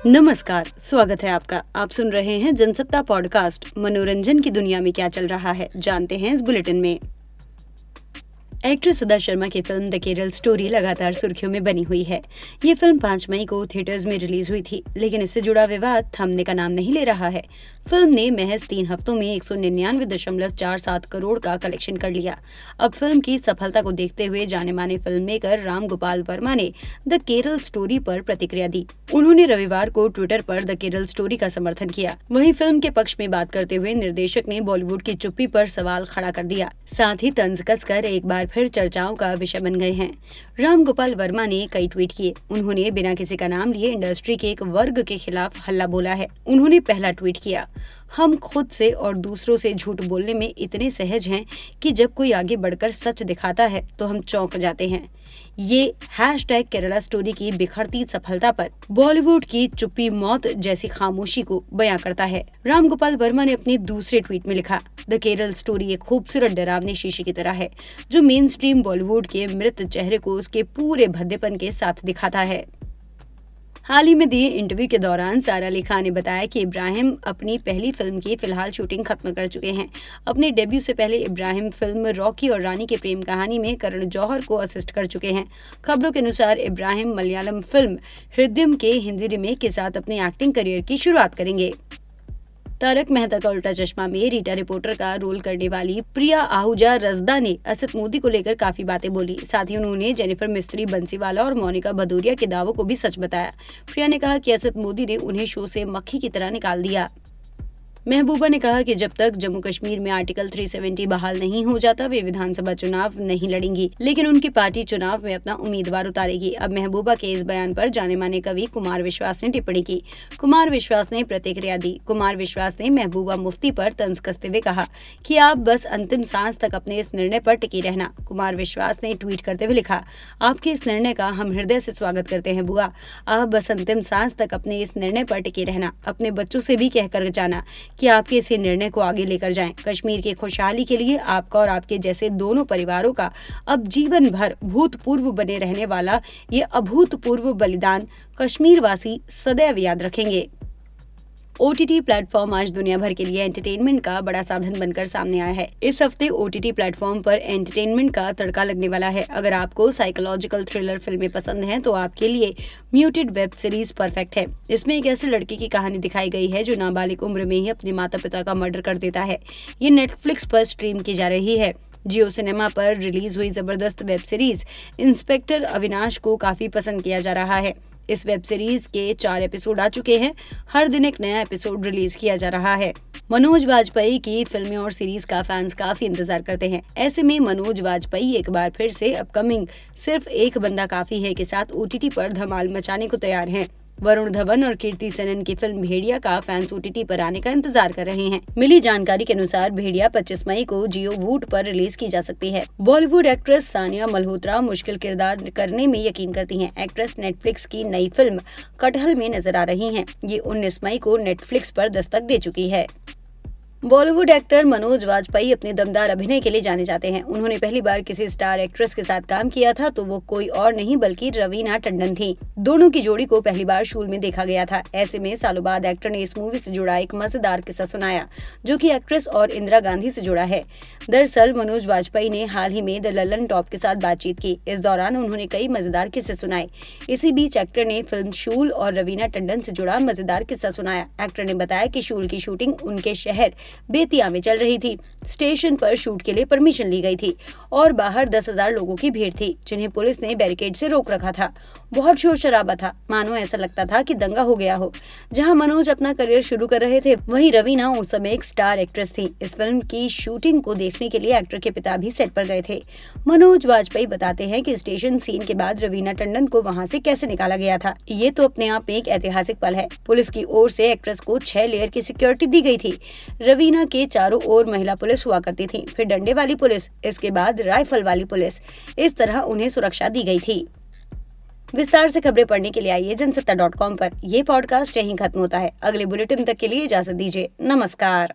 नमस्कार, स्वागत है आपका। आप सुन रहे हैं जनसत्ता पॉडकास्ट। मनोरंजन की दुनिया में क्या चल रहा है, जानते हैं इस बुलेटिन में। एक्ट्रेस सदा शर्मा की फिल्म द केरल स्टोरी लगातार सुर्खियों में बनी हुई है। ये फिल्म 5 मई को थिएटर्स में रिलीज हुई थी, लेकिन इससे जुड़ा विवाद थमने का नाम नहीं ले रहा है। फिल्म ने महज 3 हफ्तों में 199.47 करोड़ का कलेक्शन कर लिया। अब फिल्म की सफलता को देखते हुए जाने माने फिल्म मेकर राम गोपाल वर्मा ने द केरल स्टोरी पर प्रतिक्रिया दी। उन्होंने रविवार को ट्विटर पर द केरल स्टोरी का समर्थन किया। वहीं फिल्म के पक्ष में बात करते हुए निर्देशक ने बॉलीवुड की चुप्पी पर सवाल खड़ा कर दिया। साथ ही तंज कसकर एक बार फिर चर्चाओं का विषय बन गए हैं। राम गोपाल वर्मा ने कई ट्वीट किए। उन्होंने बिना किसी का नाम लिए इंडस्ट्री के एक वर्ग के खिलाफ हल्ला बोला है। उन्होंने पहला ट्वीट किया, हम खुद से और दूसरों से झूठ बोलने में इतने सहज हैं कि जब कोई आगे बढ़कर सच दिखाता है तो हम चौंक जाते हैं। ये #केरला स्टोरी की बिखरती सफलता पर बॉलीवुड की चुप्पी मौत जैसी खामोशी को बयां करता है। राम गोपाल वर्मा ने अपने दूसरे ट्वीट में लिखा, द केरल स्टोरी एक खूबसूरत डरावनी शीशे की तरह है जो मेन स्ट्रीम बॉलीवुड के मृत चेहरे को उसके पूरे भद्देपन के साथ दिखाता है। हाल ही में दिए इंटरव्यू के दौरान सारा अली खान ने बताया कि इब्राहिम अपनी पहली फिल्म की फिलहाल शूटिंग खत्म कर चुके हैं। अपने डेब्यू से पहले इब्राहिम फिल्म रॉकी और रानी की प्रेम कहानी में करण जौहर को असिस्ट कर चुके हैं। खबरों के अनुसार इब्राहिम मलयालम फिल्म हृदयम के हिंदी रीमेक के साथ अपने एक्टिंग करियर की शुरुआत करेंगे। तारक मेहता का उल्टा चश्मा में रीटा रिपोर्टर का रोल करने वाली प्रिया आहूजा रजदा ने असद मोदी को लेकर काफी बातें बोली। साथ ही उन्होंने जेनिफर मिस्त्री बंसीवाला और मोनिका भदौरिया के दावों को भी सच बताया। प्रिया ने कहा कि असद मोदी ने उन्हें शो से मक्खी की तरह निकाल दिया। महबूबा ने कहा कि जब तक जम्मू कश्मीर में आर्टिकल 370 बहाल नहीं हो जाता वे विधानसभा चुनाव नहीं लड़ेंगी, लेकिन उनकी पार्टी चुनाव में अपना उम्मीदवार उतारेगी। अब महबूबा के इस बयान पर जाने माने कवि कुमार विश्वास ने टिप्पणी की। कुमार विश्वास ने प्रतिक्रिया दी। कुमार विश्वास ने महबूबा मुफ्ती पर तंज कसते हुए कहा कि आप बस अंतिम सांस तक अपने इस निर्णय पर टिकी रहना। कुमार विश्वास ने ट्वीट करते हुए लिखा, आपके इस निर्णय का हम हृदय से स्वागत करते हैं बुआ। आप बस अंतिम सांस तक अपने इस निर्णय पर टिके रहना। अपने बच्चों से भी कहकर जाना कि आपके इसी निर्णय को आगे लेकर जाएं। कश्मीर की खुशहाली के लिए आपका और आपके जैसे दोनों परिवारों का अब जीवन भर भूतपूर्व बने रहने वाला ये अभूतपूर्व बलिदान कश्मीर वासी सदैव याद रखेंगे। OTT प्लेटफॉर्म आज दुनिया भर के लिए एंटरटेनमेंट का बड़ा साधन बनकर सामने आया है। इस हफ्ते OTT प्लेटफॉर्म पर एंटरटेनमेंट का तड़का लगने वाला है। अगर आपको साइकोलॉजिकल थ्रिलर फिल्में पसंद हैं तो आपके लिए म्यूटेड वेब सीरीज परफेक्ट है। इसमें एक ऐसे लड़के की कहानी दिखाई गई है जो नाबालिग उम्र में ही अपने माता पिता का मर्डर कर देता है। ये नेटफ्लिक्स पर स्ट्रीम की जा रही है। जियो सिनेमा पर रिलीज हुई जबरदस्त वेब सीरीज इंस्पेक्टर अविनाश को काफी पसंद किया जा रहा है। इस वेब सीरीज के 4 एपिसोड आ चुके हैं। हर दिन एक नया एपिसोड रिलीज किया जा रहा है। मनोज वाजपेयी की फिल्में और सीरीज का फैंस काफी इंतजार करते हैं। ऐसे में मनोज वाजपेयी एक बार फिर से अपकमिंग सिर्फ एक बंदा काफी है के साथ OTT पर धमाल मचाने को तैयार हैं। वरुण धवन और कीर्ति सेनन की फिल्म भेड़िया का फैंस OTT पर आने का इंतजार कर रहे हैं। मिली जानकारी के अनुसार भेड़िया 25 मई को जियो वूट पर रिलीज की जा सकती है। बॉलीवुड एक्ट्रेस सानिया मल्होत्रा मुश्किल किरदार करने में यकीन करती हैं। एक्ट्रेस नेटफ्लिक्स की नई फिल्म कटहल में नजर आ रही हैं। ये 19 मई को नेटफ्लिक्स पर दस्तक दे चुकी है। बॉलीवुड एक्टर मनोज वाजपेयी अपने दमदार अभिनय के लिए जाने जाते हैं। उन्होंने पहली बार किसी स्टार एक्ट्रेस के साथ काम किया था तो वो कोई और नहीं बल्कि रवीना टंडन थी। दोनों की जोड़ी को पहली बार शूल में देखा गया था। ऐसे में सालों बाद एक्टर ने इस मूवी से जुड़ा एक मजेदार किस्सा सुनाया जो कि एक्ट्रेस और इंदिरा गांधी से जुड़ा है। दरअसल मनोज वाजपेयी ने हाल ही में द ललन टॉप के साथ बातचीत की। इस दौरान उन्होंने कई मजेदार किस्से सुनाए। इसी बीच एक्टर ने फिल्म शूल और रवीना टंडन से जुड़ा मजेदार किस्सा सुनाया। एक्टर ने बताया कि शूल की शूटिंग उनके शहर बेतिया में चल रही थी। स्टेशन पर शूट के लिए परमिशन ली गई थी और बाहर 10,000 लोगों की भीड़ थी जिन्हें पुलिस ने बैरिकेड से रोक रखा था। बहुत शोर शराबा था, मानो ऐसा लगता था कि दंगा हो गया हो। जहां मनोज अपना करियर शुरू कर रहे थे वहीं रवीना उस समय एक स्टार एक्ट्रेस थी। इस फिल्म की शूटिंग को देखने के लिए एक्टर के पिता भी सेट पर गए थे। मनोज वाजपेयी बताते हैं कि स्टेशन सीन के बाद रवीना टंडन को वहां से कैसे निकाला गया था। ये तो अपने आप में एक ऐतिहासिक पल है। पुलिस की ओर से एक्ट्रेस को 6 लेयर की सिक्योरिटी दी गई थी। रवीना के चारों ओर महिला पुलिस हुआ करती थी, फिर डंडे वाली पुलिस, इसके बाद राइफल वाली पुलिस। इस तरह उन्हें सुरक्षा दी गई थी। विस्तार से खबरें पढ़ने के लिए आइए जनसत्ता.com पर। यह पॉडकास्ट यहीं खत्म होता है। अगले बुलेटिन तक के लिए इजाजत दीजिए। नमस्कार।